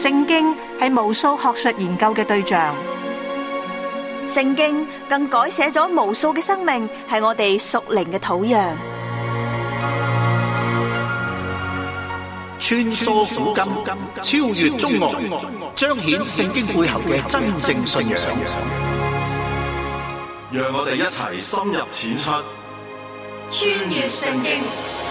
聖經係無數學術研究嘅對象， 聖經更改寫咗無數嘅生命，係我哋屬靈嘅土壤。 穿梭古今，超越中外，彰顯聖經背後嘅真正信仰。 讓我哋一齊深入淺出， 穿越聖經。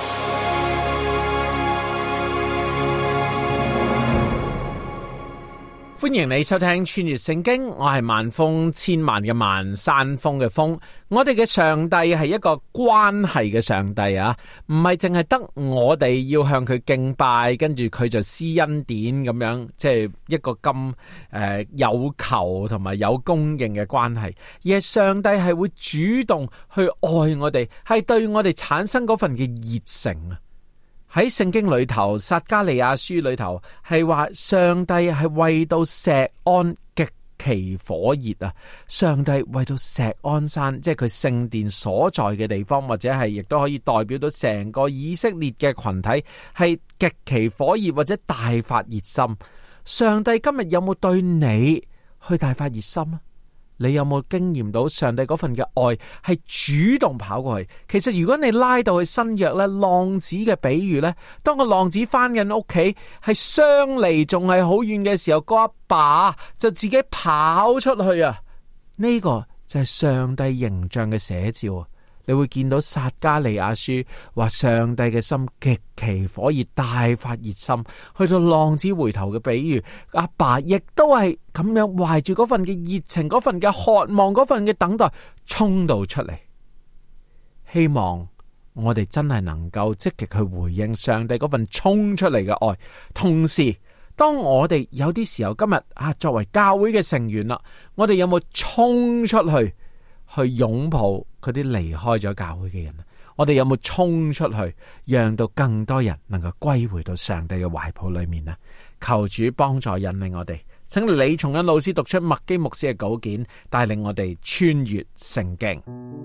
歡迎你收聽穿越聖經，我係萬峰千萬嘅萬山峰嘅峰。我哋嘅上帝係一個關係嘅上帝啊，唔係淨係得我哋要向佢敬拜，跟住佢就施恩典咁樣，即係一個咁有求同埋有供應嘅關係。而係上帝係會主動去愛我哋，係對我哋產生嗰份嘅熱誠啊。喺聖經裏頭，撒迦利亞書裏頭係話上帝係為到錫安極其火熱啊！上帝為到錫安山，即係佢聖殿所在嘅地方，或者係亦都可以代表到成個以色列嘅群體，係極其火熱或者大發熱心。上帝今日有冇對你去大發熱心啊？你有冇經驗到上帝嗰份嘅愛係主動跑過去？其實如果你拉到去新約咧，浪子嘅比喻咧，當個浪子翻緊屋企，係相離仲係好遠嘅時候，個阿爸就自己跑出去啊！呢個就係上帝形象嘅寫照啊！你會見到撒迦利亞書話上帝嘅心極其火熱，大發熱心，去到浪子回頭嘅比喻，阿爸亦都係咁樣懷住嗰份嘅熱情，嗰份嘅渴望，嗰份嘅等待，衝到出嚟。希望我哋真係能夠積極去回應上帝嗰份衝出嚟嘅愛。同時，當我哋有啲時候今日作為教會嘅成員啦，我哋有冇衝出去擁抱嗰啲離開咗教會嘅人？我哋有冇衝出去，讓到更多人能夠歸回到上帝嘅懷抱裏面呢？求主幫助引領我哋，請李松恩老師讀出麥基牧師嘅稿件，帶領我哋穿越聖經。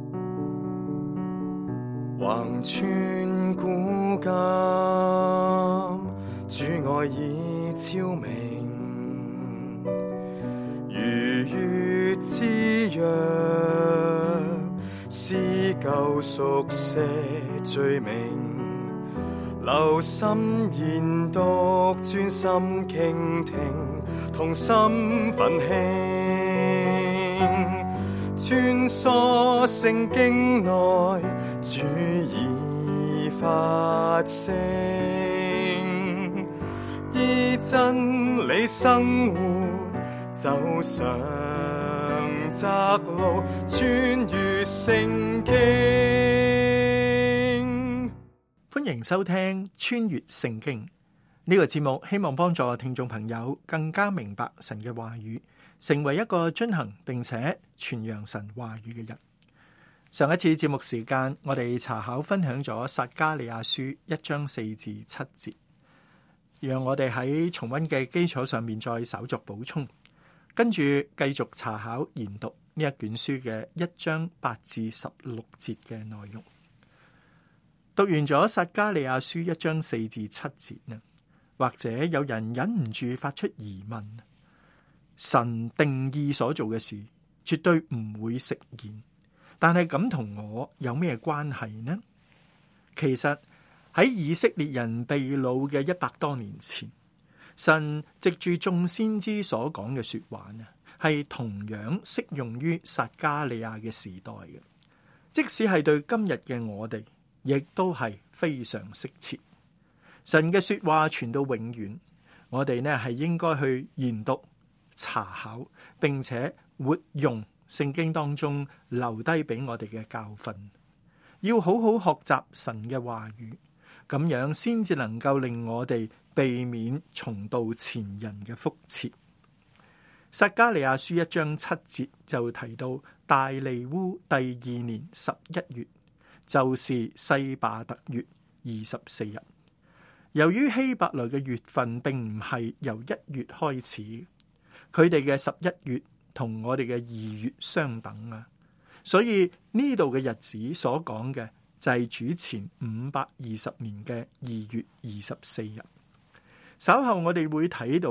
橫穿古今，主愛已昭明，如月之約，施救贖赦罪名，留心研讀，專心傾聽，同心奮興，穿梭聖經內，主已發聲，依真理生活，走上窄路，穿越聖經。 歡迎收聽穿越聖經呢個節目，希望幫助聽眾朋友更加明白神嘅話語，成為一個遵行並且傳揚神話語嘅人。上一次節目時間，我哋查考分享咗撒迦利亞書1章4至7節，讓我哋喺重溫嘅基礎上面再稍作補充，跟住繼續查考研讀呢一卷書嘅1章8至16節嘅內容。讀完咗撒迦利亞書1章4至7節呢，或者有人忍唔住發出疑問：神定義所做嘅事絕對唔會實現，但係咁同我有咩關係呢？其實喺以色列人被擄嘅100多年前，神藉住眾先知所講嘅說話呢，係同樣適用於撒迦利亞嘅時代嘅，即使係對今日嘅我哋，亦都係非常適切。神嘅說話傳到永遠，我哋呢係應該去研讀、查考，並且活用聖經當中留低俾我哋嘅教訓，要好好學習神嘅話語，咁樣先至能夠令我哋避免重蹈前人嘅覆轍。撒迦利亞書1章7節就提到大利烏第2年11月，就是西巴特月24日。由於希伯來嘅月份並唔係由1月開始，佢哋嘅11月同我哋嘅2月相等啊，所以呢度嘅日子所講嘅就係主前520年嘅2月24日。稍後我哋會睇到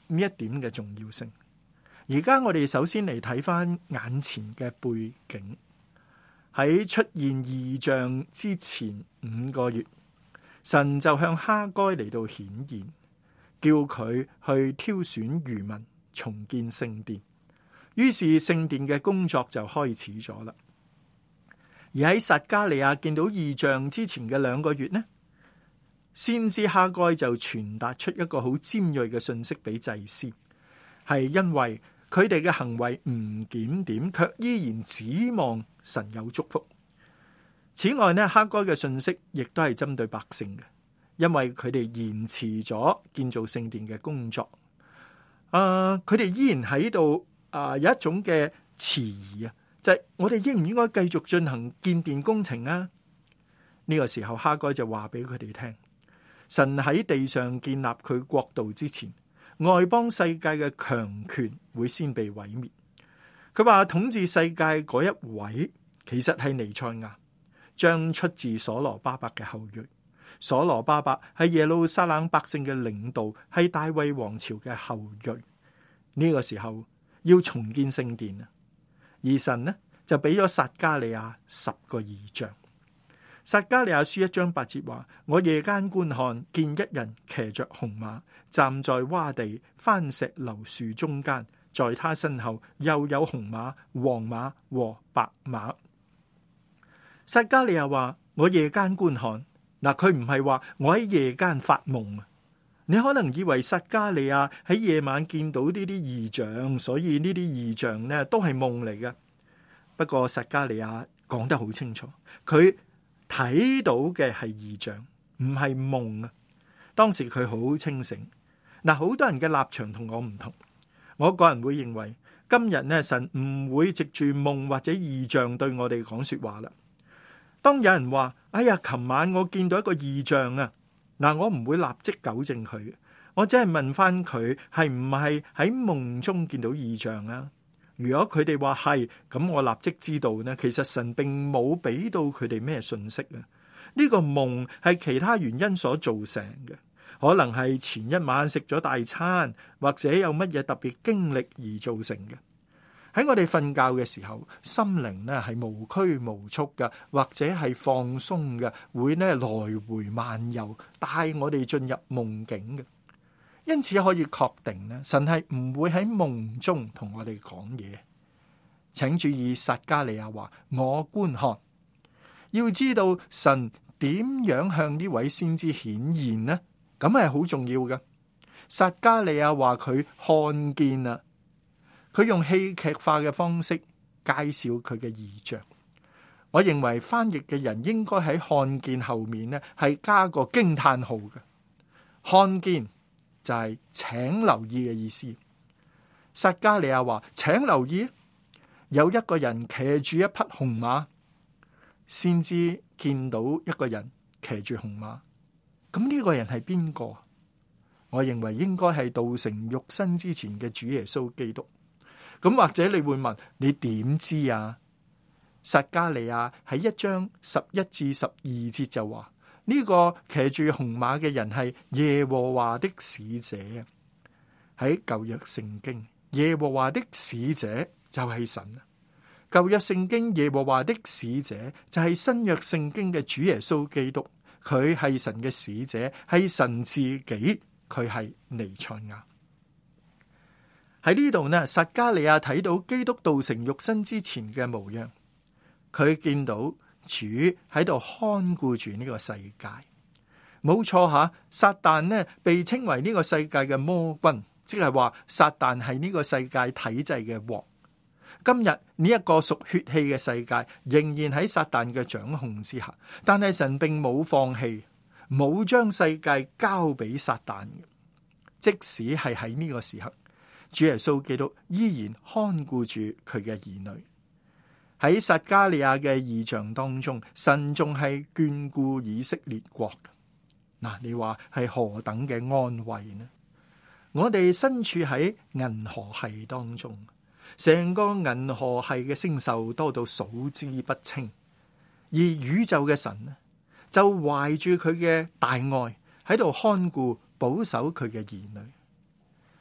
呢一點嘅重要性。而家我哋首先嚟睇翻眼前嘅背景。喺出現異象之前5個月，神就向哈該嚟到顯現，叫佢去挑選餘民重建聖殿。於是聖殿嘅工作就開始咗啦。而喺撒迦利亞見到異象之前嘅2個月呢，先知哈該就傳達出一個好尖銳嘅信息俾祭司，係因為佢哋嘅行為唔檢點，卻依然指望神有祝福。此外呢，哈該嘅信息亦都係針對百姓嘅，因為佢哋延遲咗建造聖殿嘅工作。佢哋依然喺度有一種嘅遲疑啊，就係我哋應唔應該繼續進行建殿工程啊？呢個時候哈該就話俾佢哋聽，神喺地上建立佢國度之前，外邦世界嘅強權會先被毀滅。佢話統治世界嗰一位其實係彌賽亞，將出自所羅巴伯嘅後裔。所羅巴伯係耶路撒冷百姓嘅領導，係大衛王朝嘅後裔。呢個時候要重建聖殿啊，而神呢就俾咗撒迦利亞10個異象。撒迦利亞書1章8節話：我夜間觀看，見一人騎着紅馬，站在窪地番石榴樹中間，在他身後又有紅馬、黃馬和白馬。撒迦利亞話：我夜間觀看，嗱，佢唔係話我喺夜間發夢啊。你可能以為撒迦利亞喺夜晚見到呢啲異象，所以呢啲異象呢都係夢嚟嘅。不過撒迦利亞講得好清楚，佢睇到嘅係異象，唔係夢啊！當時佢好清醒。嗱，好多人嘅立場同我唔同。我個人會認為，今日呢，神唔會藉住夢或者異象對我哋講說話啦。當有人話：哎呀，琴晚我見到一個異象啊！嗱，我唔會立即糾正佢，我只係問翻佢係唔係喺夢中見到異象啊？如果佢哋話係，咁我立即知道呢，其實神並冇俾到佢哋咩信息啊。呢個夢係其他原因所造成嘅，可能係前一晚食咗大餐，或者有乜嘢特別經歷而造成嘅。喺我哋瞓覺嘅時候，心靈呢係無拘無束嘅，或者係放鬆嘅，會呢來回漫遊，帶我哋進入夢境嘅。因此可以確定呢，神係唔會喺夢中同我哋講嘢。請注意，撒迦利亞話：我觀看。要知道神點樣向呢位先知顯現呢？咁係好重要嘅。撒迦利亞話佢看見啦。佢用戲劇化嘅方式介紹佢嘅異象。我認為翻譯嘅人應該喺看見後面呢係加個驚嘆號嘅。看見就係請留意嘅意思。撒迦利亞話：請留意，有一個人騎住一匹紅馬，先知見到一個人騎住紅馬。咁呢個人係邊個？我認為應該係道成肉身之前嘅主耶穌基督。咁或者你會問，你點知啊？撒迦利亞喺1章11至12節就話，呢個騎住紅馬嘅人係耶和華的使者。喺舊約聖經，耶和華的使者就係神。舊約聖經耶和華的使者就係新約聖經嘅主耶穌基督，佢係神嘅使者，係神自己，佢係彌賽亞。喺呢度呢，撒迦利亞睇到基督道成肉身之前嘅模樣，佢見到主喺度看顧住呢個世界。冇錯吓，撒旦呢被稱為呢個世界嘅魔君，即係話撒旦係呢個世界體制嘅王。今日呢一個屬血氣嘅世界仍然喺撒旦嘅掌控之下，但係神並冇放棄，冇將世界交俾撒旦嘅。即使係喺呢個時刻，主耶穌基督依然看顧住佢嘅兒女。喺撒迦利亞嘅異象當中，神仲係眷顧以色列國。嗱，你話係何等嘅安慰呢？我哋身處喺銀河系當中，成個銀河系嘅星宿多到數之不清，而宇宙嘅神呢，就懷住佢嘅大愛喺度看顧保守佢嘅兒女。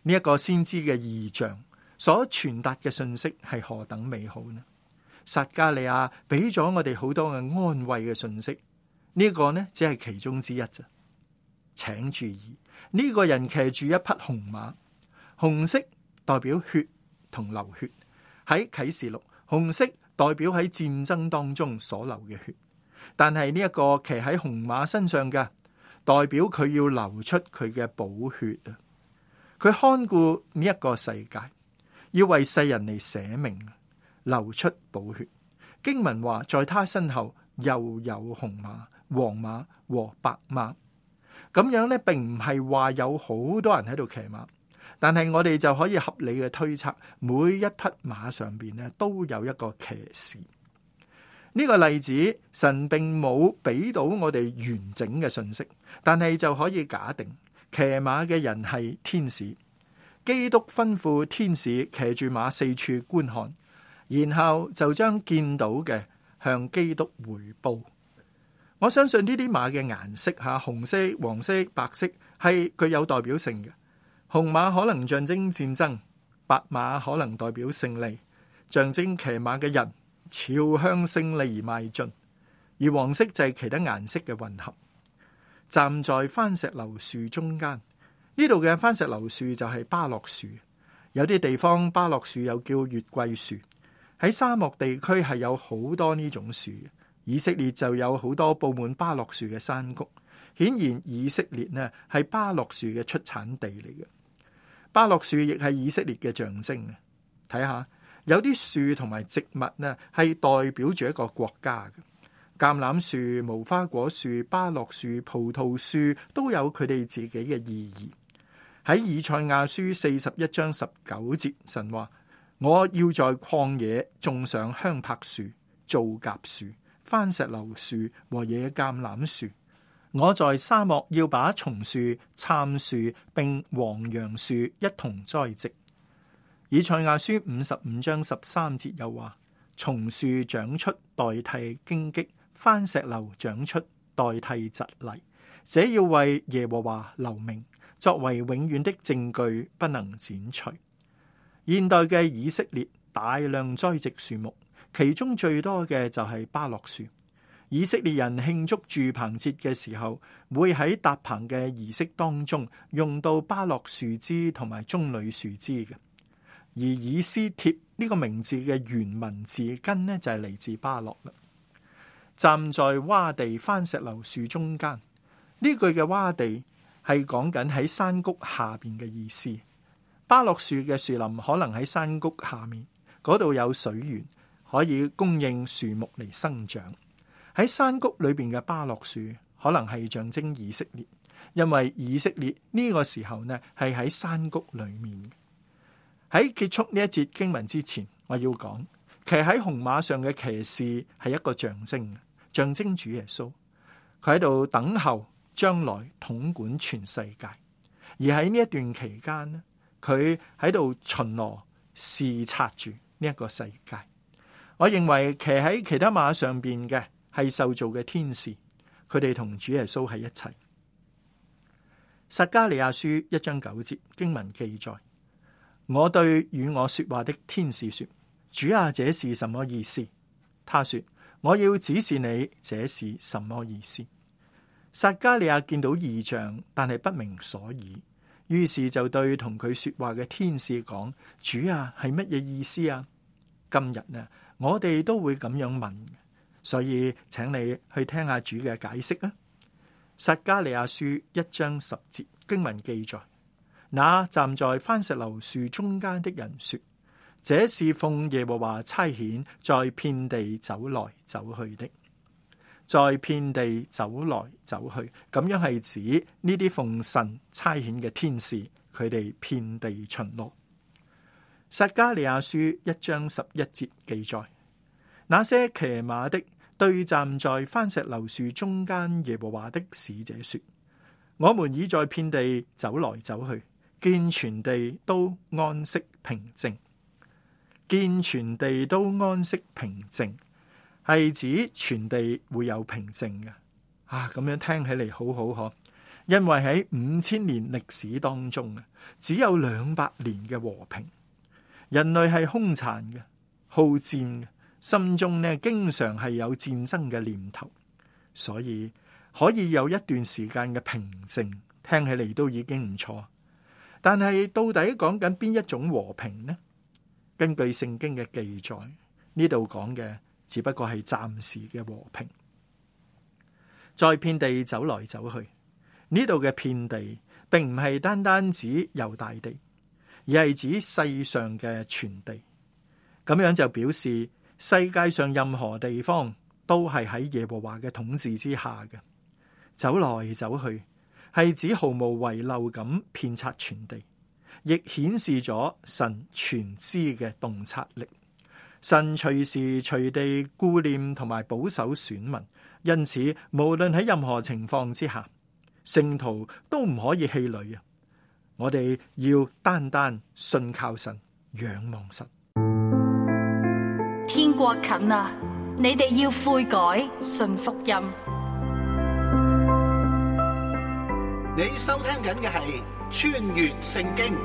呢一個先知嘅異象所傳達嘅信息係何等美好呢？撒迦利亞俾咗我哋好多嘅安慰嘅信息，呢個呢只係其中之一咋。請注意，呢個人騎住一匹紅馬，紅色代表血同流血。喺啟示錄，紅色代表喺戰爭當中所流嘅血，但係呢一個騎喺紅馬身上嘅，代表佢要流出佢嘅寶血啊！佢看顧呢一個世界，要為世人嚟捨命，流出寶血。經文話，在他身後又有紅馬、黃馬和白馬。咁樣呢，並唔係話有好多人喺度騎馬，但係我哋就可以合理嘅推測，每一匹馬上邊呢都有一個騎士。呢個例子，神並冇俾到我哋完整嘅信息，但係就可以假定騎馬嘅人係天使。基督吩咐天使騎住馬四處觀看，然後就將見到嘅向基督回報。我相信呢啲馬嘅顏色紅色、黃色、白色係具有代表性嘅。紅馬可能象徵戰爭，白馬可能代表勝利，象徵騎馬嘅人朝向勝利而邁進。而黃色就係其他顏色嘅混合。站在番石榴樹中間，呢度嘅番石榴樹就係巴洛樹。有啲地方巴洛樹又叫月桂樹。喺沙漠地區係有好多呢種樹。以色列就有好多佈滿巴洛樹嘅山谷，顯然以色列呢係巴洛樹嘅出產地嚟嘅。巴洛樹亦係以色列嘅象徵。睇下有啲樹同埋植物呢係代表住一個國家嘅。橄欖樹、無花果樹、巴洛樹、葡萄樹都有佢哋自己嘅意義。喺以賽亞書41章19節，神話：我要在曠野種上香柏樹、皂莢樹、番石榴樹和野橄欖樹，我在沙漠要把松樹、杉樹並黃楊樹一同栽植。以賽亞書55章13節又話：松樹長出代替荊棘，番石榴長出代替蒺藜，這要為耶和華留名，作為永遠的證據，不能剪除。現代嘅以色列大量栽植樹木。其中最多嘅就係巴洛樹。以色列人慶祝住棚節嘅時候，會喺搭棚嘅儀式當中用到巴洛樹枝同埋棕櫚樹枝嘅。而以斯帖呢個名字嘅原文字根呢，就係嚟自巴洛啦。站在窪地番石榴樹中間，呢句嘅窪地係講緊喺山谷下邊嘅意思。巴洛樹嘅樹林可能喺山谷下面，嗰度有水源，可以供應樹木嚟生長。喺山谷裏邊嘅巴洛樹可能係象徵以色列，因為以色列呢個時候呢係喺山谷裏面。喺結束呢一節經文之前，我要講騎喺紅馬上嘅騎士係一個象徵，象徵主耶穌。佢喺度等候將來統管全世界，而喺呢一段期間呢，佢喺度巡邏視察住呢一個世界。我認為騎喺其他馬上邊嘅係受造嘅天使，佢哋同主耶穌喺一齊。撒迦利亞書1章9節經文記載：我對與我說話的天使說，主啊，這是什麼意思？他說，我要指示你這是什麼意思。撒迦利亞見到異象，但係不明所以，於是就對同佢說話嘅天使講：主啊，係乜嘢意思啊？今日呢，我哋都會咁樣問，所以請你去聽下主嘅解釋啊。撒迦利亞書1章10節經文記載：那站在番石榴樹中間的人說，這是奉耶和華差遣，在遍地走來走去的。在遍地走來走去，咁樣係指呢啲奉神差遣嘅天使，佢哋遍地巡邏。撒迦利亞書1章11節記載：那些騎馬的對站在番石榴樹中間耶和華的使者說，我們已在遍地走來走去，見全地都安息平靜。見全地都安息平靜，係指全地會有平靜嘅。咁樣聽起嚟好好嗬。 因為喺5000年歷史當中啊，只有200年嘅和平。人類係兇殘嘅、好戰嘅，心中呢經常係有戰爭嘅念頭，所以可以有一段時間嘅平靜，聽起嚟都已經唔錯。但係到底講緊邊一種和平呢？根據聖經嘅記載，呢度講嘅只不過係暫時嘅和平。在遍地走來走去，呢度嘅遍地並唔係單單指猶大地，而係指世上嘅全地。咁樣就表示世界上任何地方都係喺耶和華嘅統治之下嘅。走來走去係指毫無遺漏咁遍察全地，亦顯示咗神全知嘅洞察力。神隨時隨地顧念同埋保守選民，因此無論喺任何情況之下，聖徒都唔可以氣餒啊！我哋要單單信靠神，仰望神。 天國近啦，你哋要悔改，信福音。 你收聽緊嘅係穿越聖經。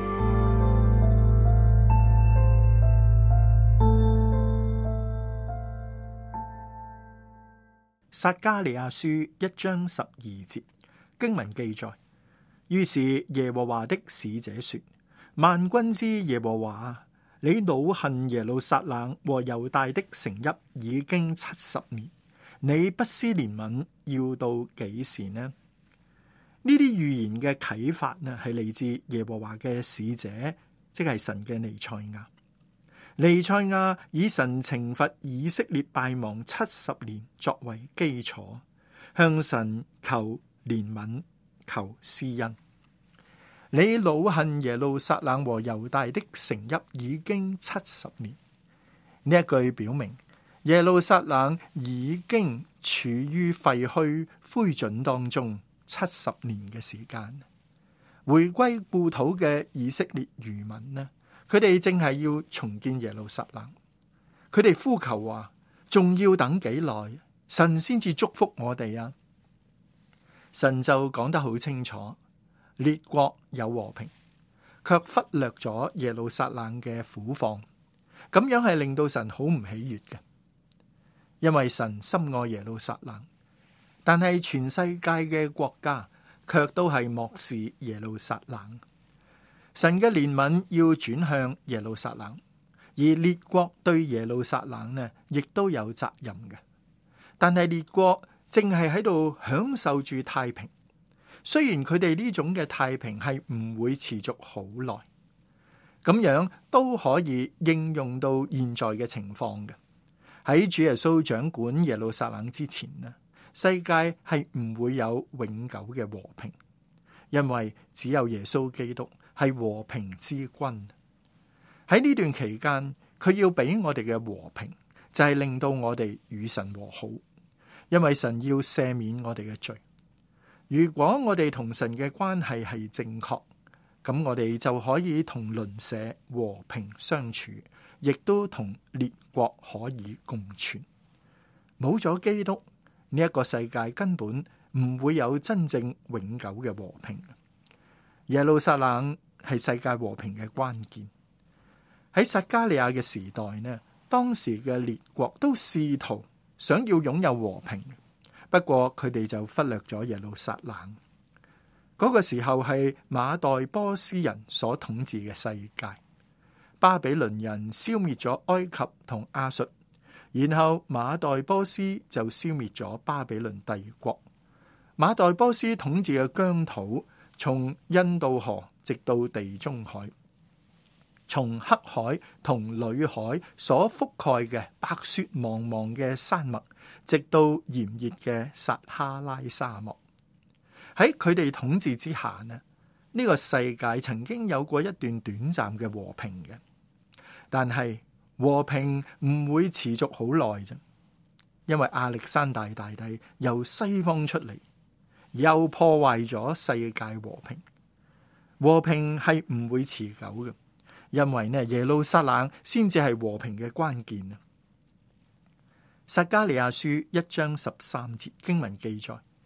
撒迦利亞書1章12節經文記載，於是耶和華的使者說：萬軍之耶和華，你惱恨耶路撒冷和猶大的城邑已經70年，你不施憐憫要到幾時呢？呢啲預言嘅啟發呢，係嚟自耶和華嘅使者，即係神嘅彌賽亞。彌賽亞以神懲罰以色列敗亡70年作為基礎，向神求憐憫、求施恩。你惱恨耶路撒冷和猶大的城邑已經70年，呢一句表明耶路撒冷已經處於廢墟灰燼當中70年嘅時間。回歸故土嘅以色列餘民呢，佢哋正係要重建耶路撒冷，佢哋呼求話：仲要等幾耐，神先至祝福我哋啊？神就講得好清楚，列國有和平，卻忽略咗耶路撒冷嘅苦況，咁樣係令到神好唔喜悅嘅。因為神深愛耶路撒冷，但係全世界嘅國家卻都係漠視耶路撒冷。神嘅憐憫要轉向耶路撒冷，而列國對耶路撒冷呢，亦都有責任嘅。但係列國正係喺度享受住太平，雖然佢哋呢種嘅太平係唔會持續好耐，咁樣都可以應用到現在嘅情況嘅。喺主耶穌掌管耶路撒冷之前呢，世界係唔會有永久嘅和平，因為只有耶穌基督係和平之君。喺呢段期間，佢要俾我哋嘅和平就係令到我哋與神和好，因為神要赦免我哋嘅罪。如果我哋同神嘅關係係正確，咁我哋就可以同鄰舍和平相處，亦都同列國可以共存。冇咗基督，呢一個世界根本唔會有真正永久嘅和平。耶路撒冷係世界和平嘅關鍵。喺撒迦利亞嘅時代呢，當時嘅列國都試圖想要擁有和平，不過佢哋就忽略咗耶路撒冷。嗰個時候係馬代波斯人所統治嘅世界，巴比倫人消滅咗埃及同亞述，然後馬代波斯就消滅咗巴比倫帝國。馬代波斯統治嘅疆土從印度河直到地中海，從黑海同裏海所覆蓋嘅白雪茫茫嘅山脈，直到炎熱嘅撒哈拉沙漠。喺佢哋統治之下呢個世界曾經有過一段短暫嘅和平嘅，但係和平唔會持續好耐啫，因為亞歷山大大帝由西方出嚟，又破壞咗世界和平。和平係唔會持久嘅，因為耶路撒冷先至係和平嘅關鍵啊。撒迦利亞書1章13節經文記載：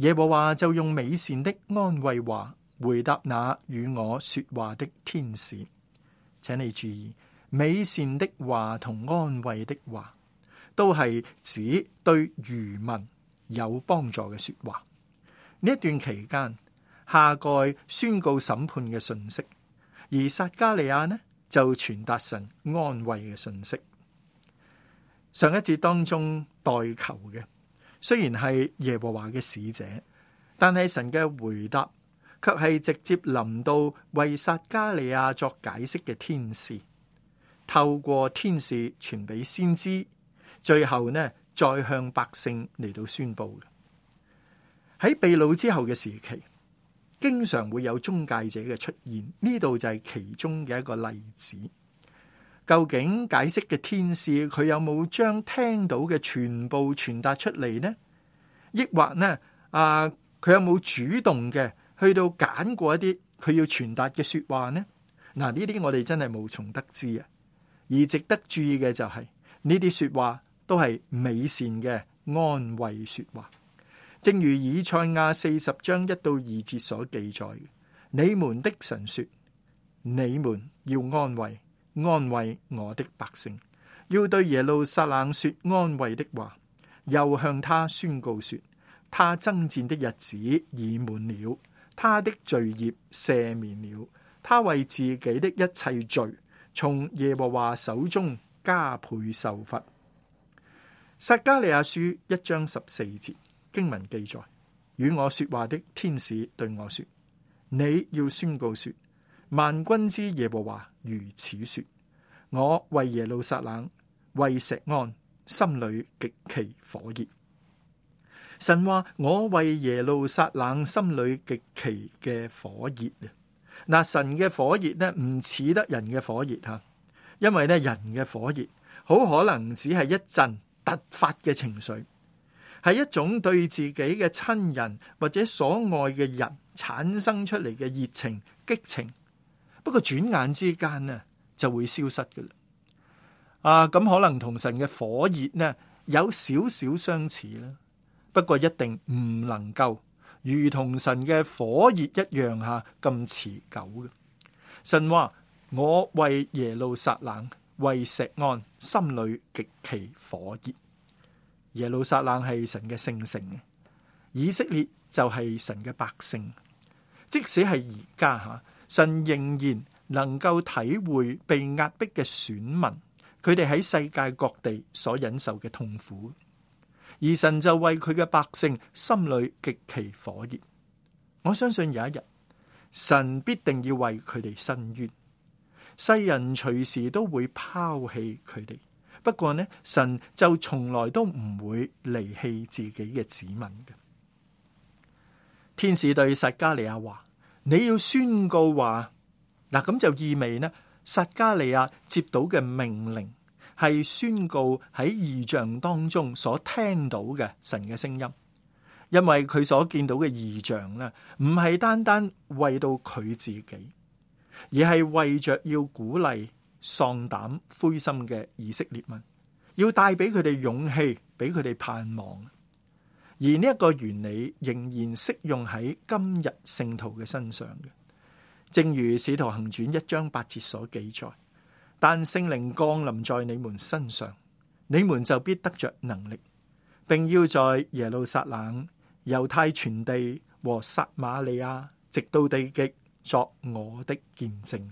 耶和華就用美善的安慰話回答那與我說話的天使。請你注意，美善的話同安慰的話都係指對餘民有幫助嘅說話。呢一段期間，哈該宣告審判嘅信息，而撒迦利亞呢就傳達神安慰嘅信息。上一節當中代求嘅雖然係耶和華嘅使者，但係神嘅回答卻係直接臨到為撒迦利亞作解釋嘅天使，透過天使傳俾先知，最後呢再向百姓嚟到宣布嘅。喺被擄之後嘅時期，經常會有中介者嘅出現，呢度就係其中嘅一個例子。究竟解釋嘅天使佢有冇將聽到嘅全部傳達出嚟呢？抑或呢佢有冇主動嘅去到揀過一啲佢要傳達嘅說話呢？嗱，呢啲我哋真係無從得知啊！而值得注意嘅就係呢啲說話都係美善嘅安慰說話，正如以賽亞40章1到2節所記載嘅：你們的神說，你們要安慰我的百姓，要對耶路撒冷說安慰的話，又向他宣告說，他爭戰的日子已滿了，他的罪孽赦免了，他為自己的一切罪從耶和華手中加倍受罰。撒迦利亞書1章14節經文記載，與我說話的天使對我說，你要宣告說，萬軍之耶和華如此說，我為耶路撒冷，為錫安，心裏極其火熱。神話我為耶路撒冷心裏極其嘅火熱啊！嗱，神嘅火熱呢唔似得人嘅火熱吓，因為呢人嘅火熱好可能只係一陣突發嘅情緒，係一種對自己嘅親人或者所愛嘅人產生出嚟嘅熱情激情，不過轉眼之間呢就會消失㗎啦。咁可能同神嘅火熱呢有少少相似啦。不過一定唔能夠如同神嘅火熱一樣咁持久嘅。神話我為耶路撒冷，為錫安，心裏極其火熱。耶路撒冷係神嘅聖城，以色列就係神嘅百姓。即使係而家神仍然能夠體會被壓迫嘅選民，佢哋喺世界各地所忍受嘅痛苦。而神就為佢嘅百姓心裏極其火熱，我相信有一日神必定要為佢哋伸冤。世人隨時都會拋棄佢哋，不過呢，神就從來都唔會離棄自己嘅子民嘅。天使對撒迦利亞話：你要宣告話，嗱，咁就意味呢，撒迦利亞接到嘅命令係宣告喺異象當中所聽到嘅神嘅聲音，因為佢所見到嘅異象呢，唔係單單為到佢自己，而係為着要鼓勵喪膽灰心嘅以色列民，要帶俾佢哋勇氣，俾佢哋盼望。而呢一個原理仍然適用喺今日聖徒嘅身上嘅，正如使徒行傳1章8節所記載。但聖靈降臨在你們身上，你們就必得着能力，並要在耶路撒冷、猶太全地和撒瑪利亞，直到地極，作我的見證。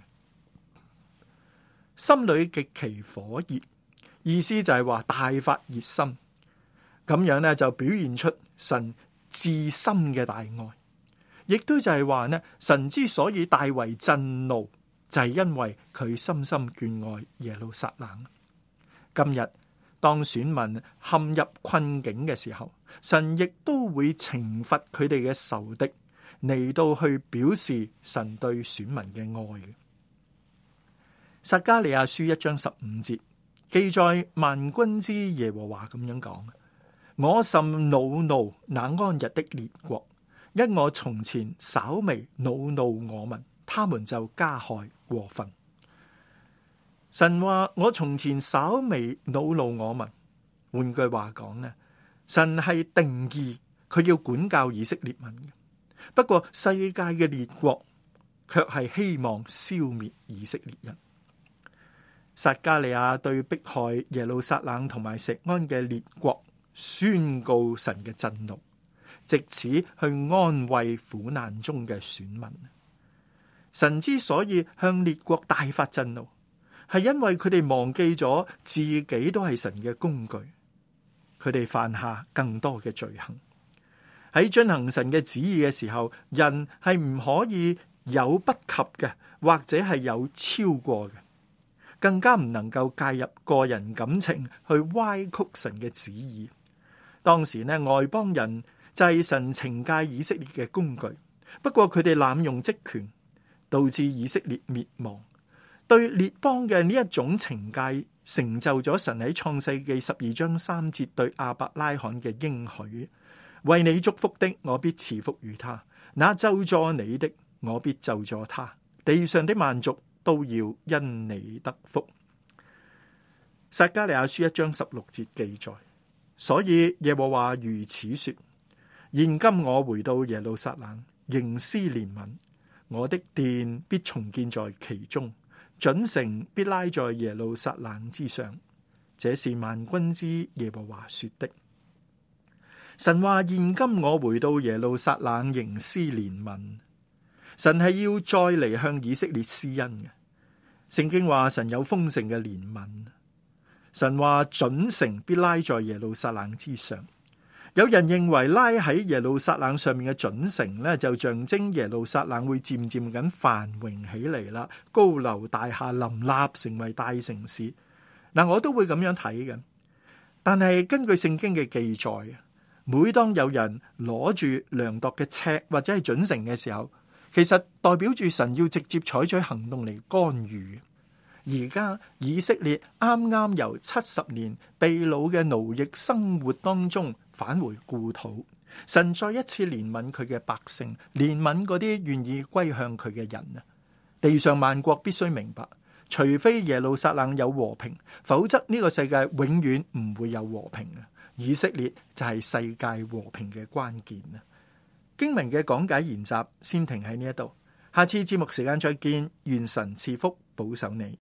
心裏極其火熱，意思就係話大發熱心，咁樣呢就表現出神至深嘅大愛，亦都就係話呢，神之所以大為震怒，就係因為佢深深眷愛耶路撒冷。今日當選民陷入困境嘅時候，神亦都會懲罰佢哋嘅仇敵，嚟到去表示神對選民嘅愛嘅。撒迦利亞書1章15節記載萬軍之耶和華咁樣講：我甚惱怒那安逸的列國，因我從前稍微惱怒我民，他們就加害過分。神話我從前稍微惱怒我民，換句話講呢，神係定義佢要管教以色列民嘅。不過世界嘅列國卻係希望消滅以色列人。撒迦利亞對迫害耶路撒冷同埋錫安嘅列國宣告神嘅震怒，藉此去安慰苦難中嘅選民。神之所以向列國大發震怒，係因為佢哋忘記咗自己都係神嘅工具，佢哋犯下更多嘅罪行。喺遵行神嘅旨意嘅時候，人係唔可以有不及嘅，或者係有超過嘅，更加唔能夠介入個人感情去歪曲神嘅旨意。當時呢，外邦人就係神懲戒以色列嘅工具，不過佢哋濫用職權，導致以色列滅亡。對列邦嘅呢一種懲戒，成就咗神喺創世記12章3節對亞伯拉罕嘅應許：為你祝福的，我必賜福於他；那咒詛你的，我必咒詛他。地上的萬族都要因你得福。撒迦利亞書1章16節記載：所以耶和華如此說：現今我回到耶路撒冷，仍施憐憫，我的殿必重建在其中，準繩必拉在耶路撒冷之上。這是萬軍之耶和華說的。神話現今我回到耶路撒冷，仍施憐憫。神係要再嚟向以色列施恩嘅。聖經話神有豐盛嘅憐憫。神話準繩必拉在耶路撒冷之上。有人認為拉喺耶路撒冷上面嘅準繩呢，就象徵耶路撒冷會漸漸咁繁榮起嚟啦，高樓大廈林立，成為大城市。嗱，我都會咁樣睇嘅。但係根據聖經嘅記載，每當有人攞住量度嘅尺或者係準繩嘅時候，其實代表住神要直接採取行動嚟干預。而家以色列啱啱由70年被擄嘅奴役生活當中返回故土，神再一次憐憫佢嘅百姓，憐憫嗰啲願意歸向佢嘅人啊！地上萬國必須明白，除非耶路撒冷有和平，否則呢個世界永遠唔會有和平啊！以色列就係世界和平嘅關鍵啊！經文嘅講解研習先停喺呢一度，下次節目時間再見，願神賜福保守你。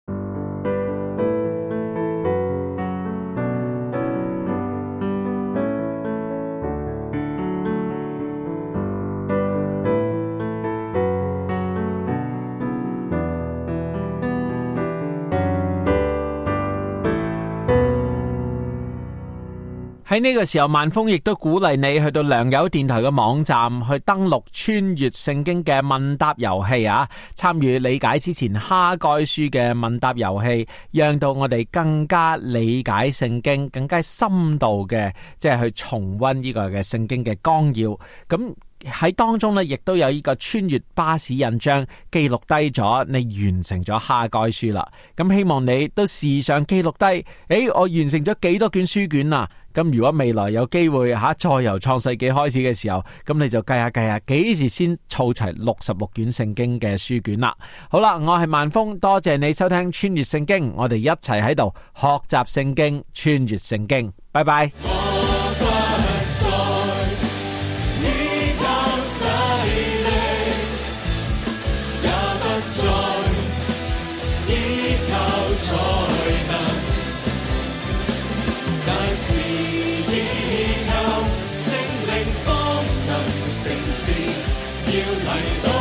喺呢個時候，萬峰亦都鼓勵你去到良友電台嘅網站去登錄穿越聖經嘅問答遊戲啊，參與理解之前哈該書嘅問答遊戲，讓到我哋更加理解聖經，更加深度嘅即係去重溫呢個嘅聖經嘅綱要。咁喺當中呢，亦都有呢個穿越巴士印章記錄低咗你完成咗哈該書啦。咁希望你都時常記錄低，我完成咗幾多卷書卷啊？咁如果未來有機會再由創世紀開始嘅時候，咁你就計下幾時先湊齊66卷聖經嘅書卷啦。好啦，我係萬峰，多謝你收聽穿越聖經，我哋一齊喺度學習聖經，穿越聖經，拜拜。 要提到